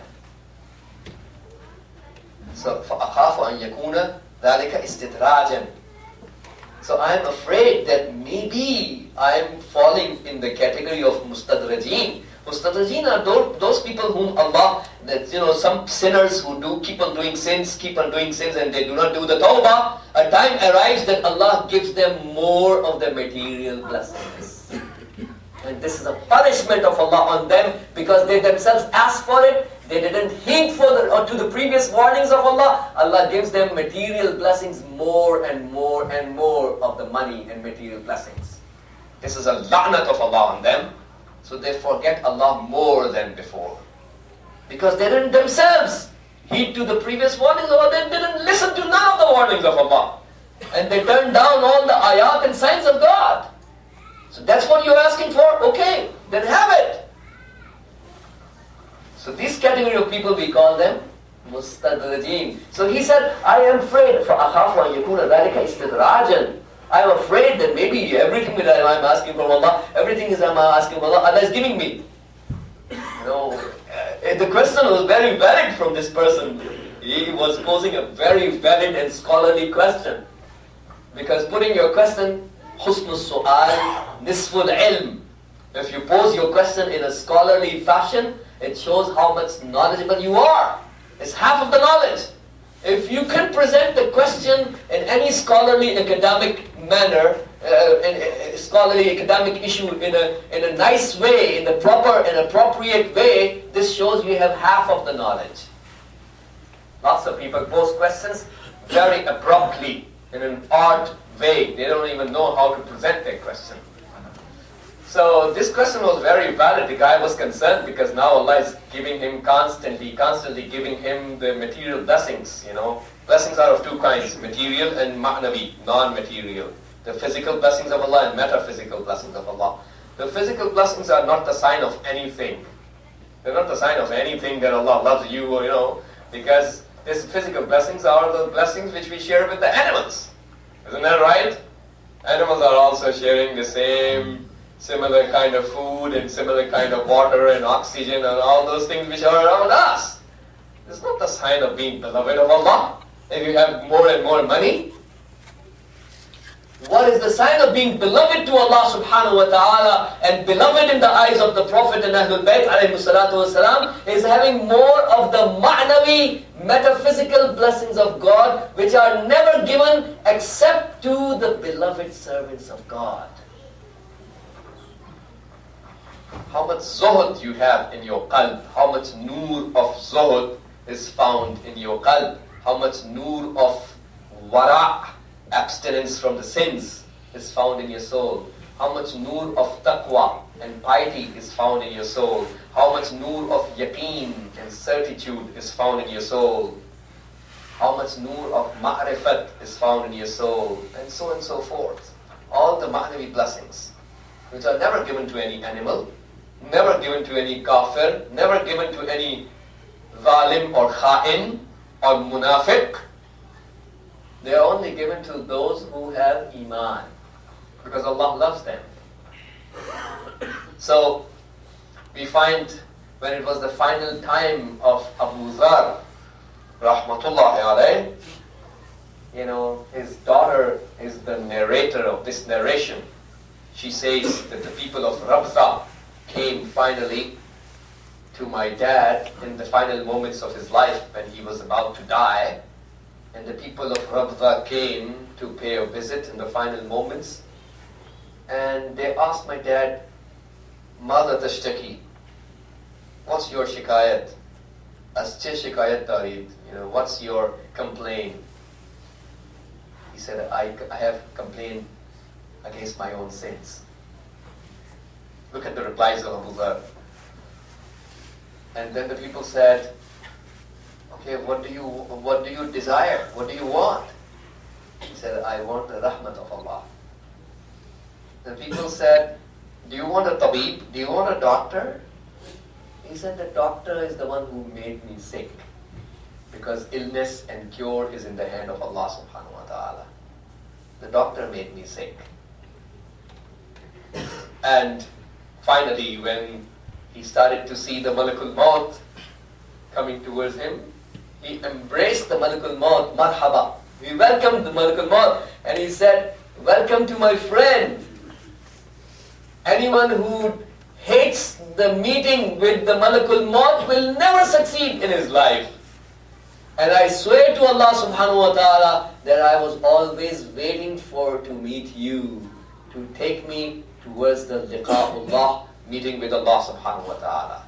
[SPEAKER 1] So, فَأَخَافُ أَنْ يَكُونَ ذَلِكَ إِسْتِدْرَاجًا. So I am afraid that maybe I am falling in the category of mustadrajeen. Mustadrajeen are those people whom Allah, some sinners who keep on doing sins, and they do not do the tawbah. A time arrives that Allah gives them more of the material blessings. And this is a punishment of Allah on them because they themselves asked for it. They didn't heed to the previous warnings of Allah. Allah gives them material blessings, more and more and more of the money and material blessings. This is a la'nat of Allah on them. So they forget Allah more than before. Because they didn't themselves heed to the previous warnings of Allah. They didn't listen to none of the warnings of Allah. And they turned down all the ayat and signs of God. So that's what you're asking for? Okay, then have it. So this category of people, we call them mustadrajeen. So he said, I am afraid, فَأَخَافُ أَنْ يَكُونَ ذَلِكَ إِسْتِدْرَاجًا. I am afraid that maybe everything that I'm asking from Allah, everything is I'm asking from Allah, Allah is giving me. The question was very valid from this person. He was posing a very valid and scholarly question. Because putting your question, حُسْنُ السُّؤَالِ نِصْفُ الْعِلْمِ. If you pose your question in a scholarly fashion, it shows how much knowledgeable you are. It's half of the knowledge. If you can present the question in any scholarly academic manner, in a scholarly academic issue in a nice way, in the proper and appropriate way, this shows you have half of the knowledge. Lots of people pose questions very abruptly, in an odd way. They don't even know how to present their question. So this question was very valid. The guy was concerned because now Allah is giving him constantly giving him the material blessings, Blessings are of two kinds, material and ma'navi, non-material. The physical blessings of Allah and metaphysical blessings of Allah. The physical blessings are not the sign of anything. They're not the sign of anything that Allah loves you, because these physical blessings are the blessings which we share with the animals. Isn't that right? Animals are also sharing the same similar kind of food and similar kind of water and oxygen and all those things which are around us. It's not the sign of being beloved of Allah. If you have more and more money, what is the sign of being beloved to Allah subhanahu wa ta'ala and beloved in the eyes of the Prophet and Ahlul Bayt alayhi salatu wasalam is having more of the ma'nawi, metaphysical blessings of God which are never given except to the beloved servants of God. How much zuhud you have in your qalb, how much nur of zuhud is found in your qalb, how much nur of wara', abstinence from the sins, is found in your soul, how much nur of taqwa and piety is found in your soul, how much nur of yaqeen and certitude is found in your soul, how much nur of ma'rifat is found in your soul, and so forth. All the ma'nawi blessings, which are never given to any animal, never given to any kafir, never given to any zalim or kha'in or munafiq. They are only given to those who have iman, because Allah loves them. So, we find when it was the final time of Abu Dhar, rahmatullahi alayh, his daughter is the narrator of this narration. She says that the people of Rabza came finally to my dad in the final moments of his life when he was about to die. And the people of Rabza came to pay a visit in the final moments. And they asked my dad, Mada tashtaki? What's your shikayat? Asche shikayat tarid. What's your complaint? He said, I have complained against my own sins. Look at the replies of Abu Dhar. And then the people said, okay, what do you desire? What do you want? He said, I want the rahmat of Allah. The people said, do you want a tabib? Do you want a doctor? He said, the doctor is the one who made me sick. Because illness and cure is in the hand of Allah subhanahu wa ta'ala. The doctor made me sick. And finally, when he started to see the Malakul Maut coming towards him, he embraced the Malakul Maut, marhaba. He welcomed the Malakul Maut and he said, welcome to my friend. Anyone who hates the meeting with the Malakul Maut will never succeed in his life. And I swear to Allah subhanahu wa ta'ala that I was always waiting to meet you, to take me towards the liqa'ullah, meeting with Allah subhanahu wa ta'ala.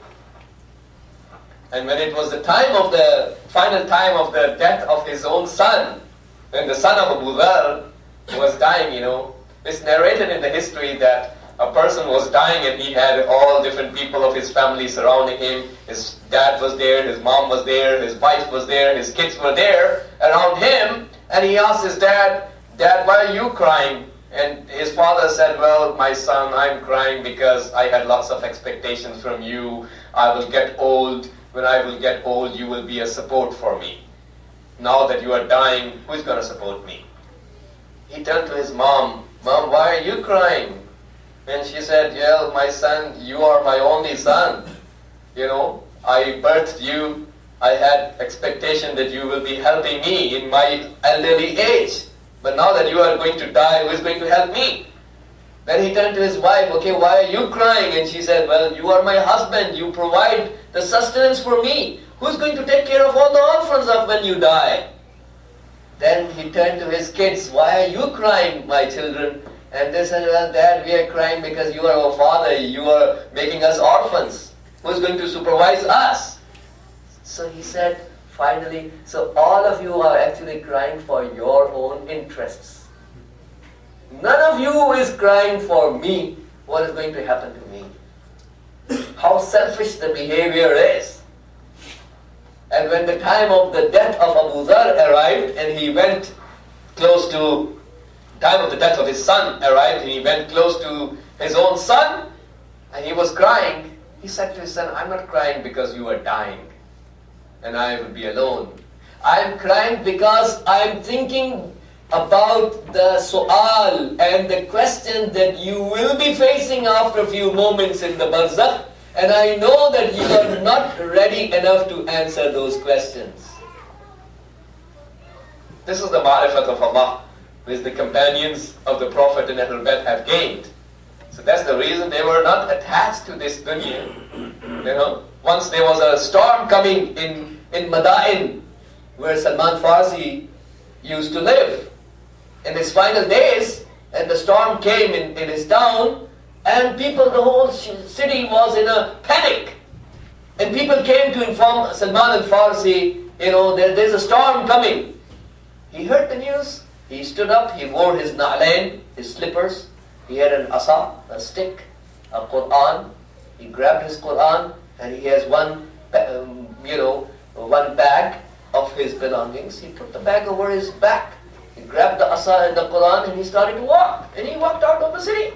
[SPEAKER 1] And when it was the final time of the death of his own son, when the son of Abu Dhar was dying, it's narrated in the history that a person was dying and he had all different people of his family surrounding him. His dad was there, his mom was there, his wife was there, his kids were there around him. And he asked his dad, Dad, why are you crying? And his father said, well, my son, I'm crying because I had lots of expectations from you. I will get old. When I will get old, you will be a support for me. Now that you are dying, who is going to support me? He turned to his mom, Mom, why are you crying? And she said, yeah, my son, you are my only son. I birthed you. I had expectation that you will be helping me in my elderly age. But now that you are going to die, who is going to help me? Then he turned to his wife, okay, why are you crying? And she said, well, you are my husband. You provide the sustenance for me. Who's going to take care of all the orphans of when you die? Then he turned to his kids, why are you crying, my children? And they said, well, Dad, we are crying because you are our father. You are making us orphans. Who's going to supervise us? So he said, finally, so all of you are actually crying for your own interests. None of you is crying for me, what is going to happen to me. How selfish the behavior is. And when the time of the death of Abu Dhar arrived, and he went close to, time of the death of his son arrived, and he went close to his own son, and he was crying, he said to his son, I'm not crying because you are dying, and I will be alone. I am crying because I am thinking about the su'al and the question that you will be facing after a few moments in the barzakh, and I know that you are not ready enough to answer those questions. This is the ma'rifat of Allah, which the companions of the Prophet and Ahlul Bayt have gained. So that's the reason they were not attached to this dunya. Once there was a storm coming in Madain, where Salman Farsi used to live. In his final days, and the storm came in his town, and people, the whole city was in a panic. And people came to inform Salman al-Farsi, there's a storm coming. He heard the news, he stood up, he wore his na'lain, his slippers, he had an asa, a stick, a Quran. He grabbed his Quran, and he has one bag of his belongings. He put the bag over his back. He grabbed the asa and the Quran, and he started to walk. And he walked out of the city.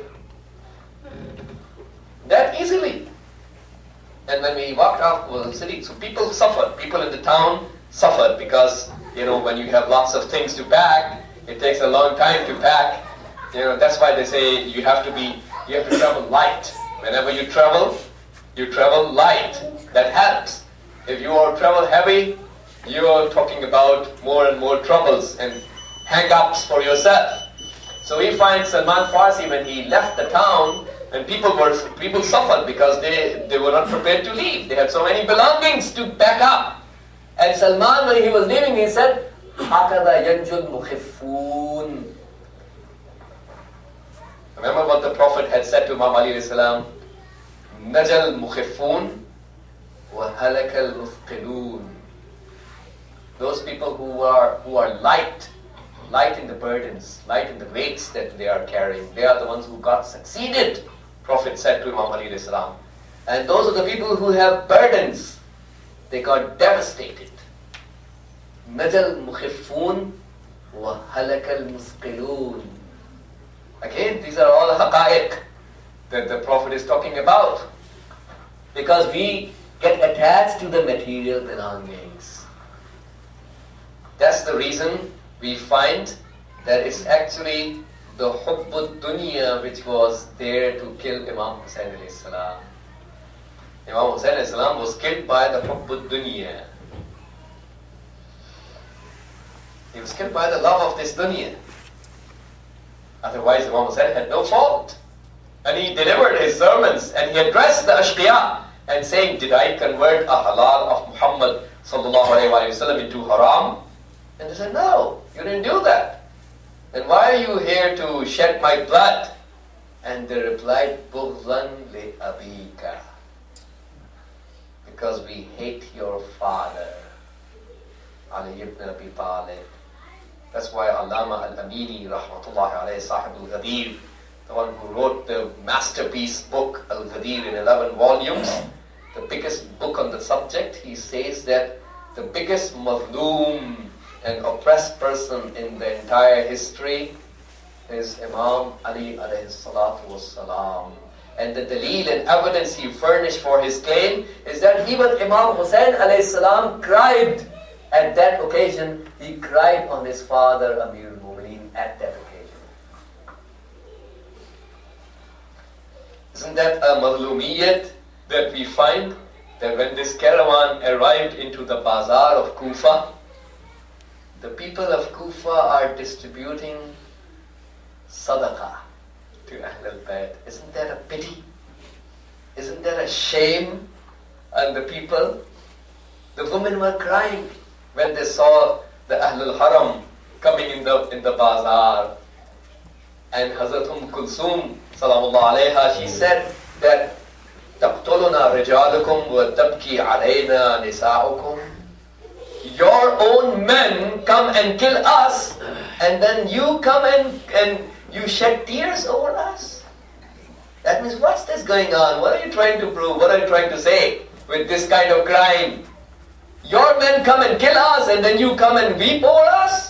[SPEAKER 1] That easily. And when we walked out of the city, so people suffered. People in the town suffered because, when you have lots of things to pack, it takes a long time to pack. That's why they say you have to travel light. Whenever you travel light. That helps. If you travel heavy, you are talking about more and more troubles and hang-ups for yourself. So we find Salman Farsi, when he left the town, and people suffered because they were not prepared to leave. They had so many belongings to pack up. And Salman, when he was leaving, he said, هَكَذَا يَنْجُ الْمُخِفُّونَ. Remember what the Prophet had said to Imam Ali alayhi salam? نَجَى الْمُخِفُّونَ وَهَلَكَ الْمُثْقِلُونَ. Those people who are light in the burdens, light in the weights that they are carrying, they are the ones who got succeeded, Prophet said to Imam Ali alayhi salam. And those are the people who have burdens, they got devastated. نَجَى الْمُخِفُّونَ وَهَلَكَ الْمُثْقِلُونَ. Again, these are all haqa'iq that the Prophet is talking about. Because we get attached to the material belongings. That's the reason we find that it's actually the hubbud dunya which was there to kill Imam Hussain alayhi salam. Imam Hussain alayhi salam was killed by the hubbud dunya. He was killed by the love of this dunya. Otherwise, Imam Hussain had no fault. And he delivered his sermons and he addressed the ashqiya and saying, did I convert a halal of Muhammad sallallahu alayhi wa sallam into haram? And they said, no, you didn't do that. Then why are you here to shed my blood? And they replied, بُغْضًا لِأَبِيكَ. Because we hate your father, Ali ibn Abi Talib. That's why Allama al-Amini, rahmatullahi alayhi, Sahib al-Ghadir, the one who wrote the masterpiece book, Al-Ghadir, in 11 volumes, the biggest book on the subject, he says that the biggest mazloom and oppressed person in the entire history is Imam Ali alayhi salatu wassalam. And the daleel and evidence he furnished for his claim is that even Imam Hussain alayhi salam cried at that occasion. He cried on his father Amir al-Mu'mineen at that occasion. Isn't that a mazlumiyat that we find? That when this caravan arrived into the bazaar of Kufa, the people of Kufa are distributing sadaqah to Ahlul Bayt. Isn't that a pity? Isn't that a shame on the people? The women were crying when they saw the Ahlul Haram coming in the bazaar. And Hazrat Kulsum, salamullah alayha, she said that تَقْتُلُنَا رِجَالُكُمْ وَتَبْكِي عَلَيْنَا نِسَاؤُكُمْ. Your own men come and kill us, and then you come and you shed tears over us. That means, what's this going on? What are you trying to prove? What are you trying to say with this kind of crime? Your men come and kill us, and then you come and weep over us?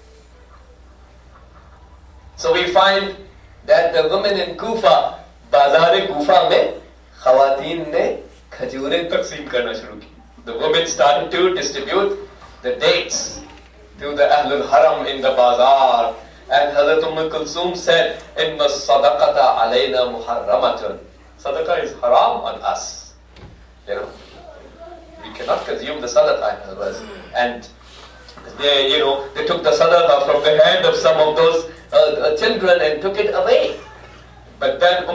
[SPEAKER 1] So we find that the women in Kufa, Bazar Kufa mein, Khawateen ne khajure taqseem karna shuru ki. The women started to distribute the dates. to the Ahlul Haram in the bazaar. And Hazrat Kulthum said, Inna sadaqata alayna muharramatun. Sadaqah is haram on us. You know, we cannot consume the sadaqah. And they took the sadaqah from the hand of some of those children and took it away. But then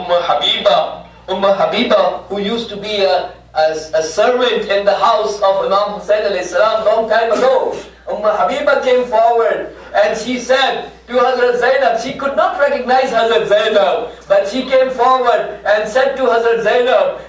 [SPEAKER 1] Umm Habiba, who used to be a servant in the house of Imam Hussain alayhi salam long time ago, Umm Habiba came forward and she said to Hazrat Zainab, she could not recognize Hazrat Zainab, but she came forward and said to Hazrat Zainab,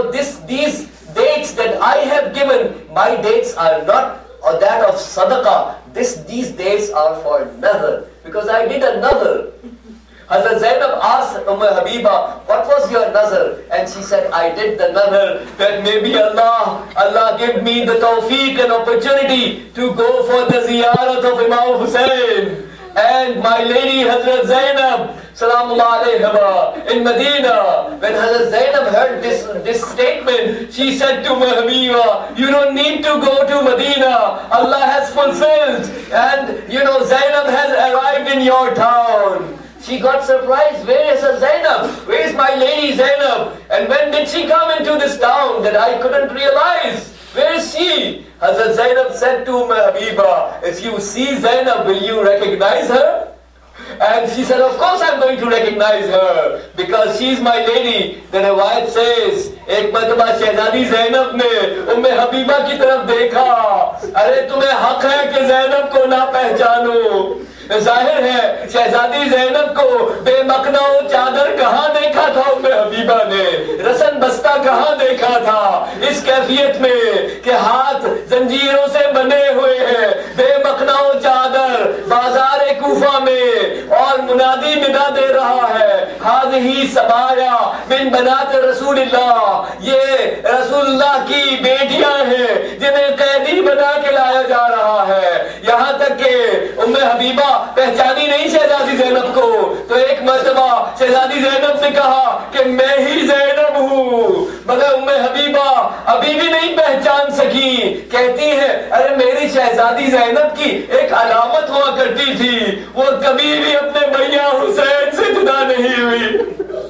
[SPEAKER 1] these dates that I have given, my dates are not that of sadaqah. These dates are for nazar, because I did a nazar. Hazrat Zainab asked Umm Habiba, what was your nazar? And she said, I did the nazar that maybe Allah give me the tawfiq and opportunity to go for the ziyarat of Imam Hussain. And my lady Hazrat Zainab, Salamullah alayha, in Medina, when Hazrat Zainab heard this statement, she said to Umm Habiba, you don't need to go to Medina. Allah has fulfilled. And Zainab has arrived in your town. She got surprised. Where is Zainab? Where is my lady Zainab? And when did she come into this town that I couldn't realize? Where is she? Hazrat Zainab said to Umm Habiba, if you see Zainab, will you recognize her? And she said, of course I'm going to recognize her, because she is my lady. The riwayat says, एक मरतबा शहजादी ज़ैनब ने उम्मे Habiba की तरफ देखा, अरे तुम्हें हक है कि ज़ैनब को ना पहचानो। जाहिर है शहजादी ज़ैनब को बेमकनाओ चादर कहाँ देखा था उम्मे हबीबा ने, रसन बस्ता कहाँ देखा था, इस कैफियत में कि हाथ जंजीरों से बने हुए हैं, बेमकनाओ चादर बाजार कूफा में, और मुनादी निदा दे रहा है, हाज़िही सबाया मिन बनात रसूलिल्लाह, ये रसूलुल्लाह की बेटियां हैं जिन्हें कैदी बना के लाया जा रहा है। यहाँ तक के उम्मे हबीबा पहचानी नहीं शहजादी ज़ैनब को, तो एक मर्तबा शहजादी ज़ैनब ने कहा कि मैं ही ज़ैनब हूँ, मगर उम्मे हबीबा अभी भी नहीं पहचान सकी। कहती है, अरे मेरी शहजादी ज़ैनब की एक अलामत हुआ करती थी, वो कभी भी अपने भैया हुसैन से जुदा नहीं हुई,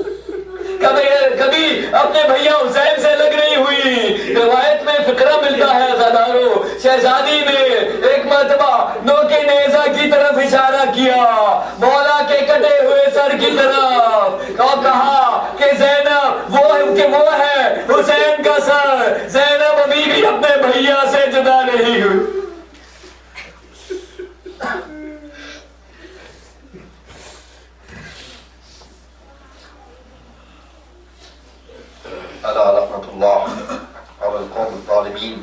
[SPEAKER 1] कभी अपने भैया हुसैन से अलग नहीं हुई। रिवायत में फिक्रा मिलता है ज़ादारो, शहजादी ने एक मर्तबा नोके नेज़ा की तरफ इशारा किया, मौला के कटे हुए सर की तरफ, और कहा कि ज़ैनब वो है हुसैन का सर, ज़ैनब अभी भी अपने भैया से जुदा नहीं हुई।
[SPEAKER 3] ألا رحمة الله على القوم الظالمين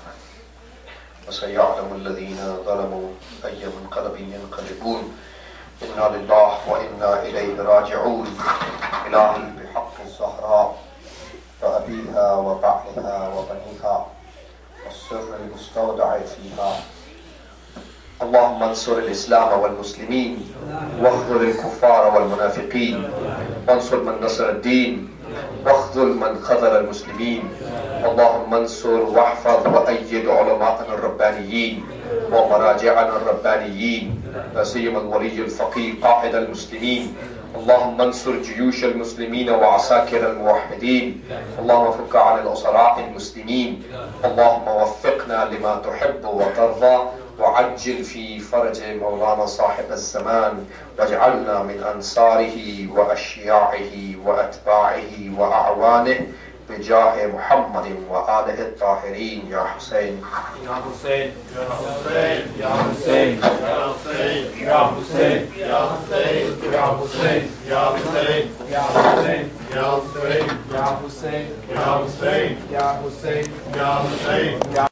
[SPEAKER 3] وسيعلم الذين ظلموا أي منقلب ينقلبون إنا لله وإنا إليه راجعون إلهي بحق الزهراء وأبيها وبعلها وبنيها والسر المستودع فيها اللهم انصر الإسلام والمسلمين واخذل الكفار والمنافقين وانصر من نصر الدين واخذل من خذل المسلمين اللهم انصر واحفظ وأيد علماءنا الربانيين ومراجعنا الربانيين لا سيما الولي الفقيه قائد المسلمين اللهم انصر جيوش المسلمين وعساكر الموحدين اللهم فك عن الأسراء المسلمين اللهم وفقنا لما تحب وترضى وعجل في فرج مولانا صاحب الزمان واجعلنا من أنصاره وأشياعه وأتباعه وأعوانه بجاه محمد وآله الطاهرين يا حسين
[SPEAKER 2] يا حسين يا حسين يا حسين يا حسين يا حسين يا حسين يا حسين يا حسين يا حسين يا حسين يا حسين يا حسين يا حسين يا حسين